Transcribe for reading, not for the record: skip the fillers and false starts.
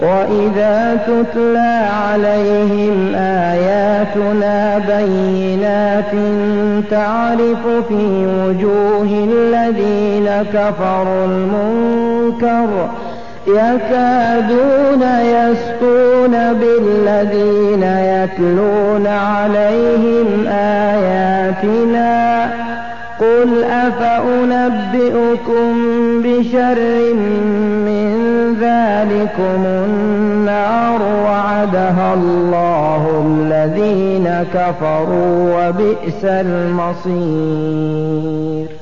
وإذا تتلى عليهم آياتنا بينات تعرف في وجوه الذين كفروا المنكر يكادون يسطون بالذين يتلون عليهم آياتنا قل أفأنبئكم بشر من ذلكم النار وعدها الله الذين كفروا وبئس المصير.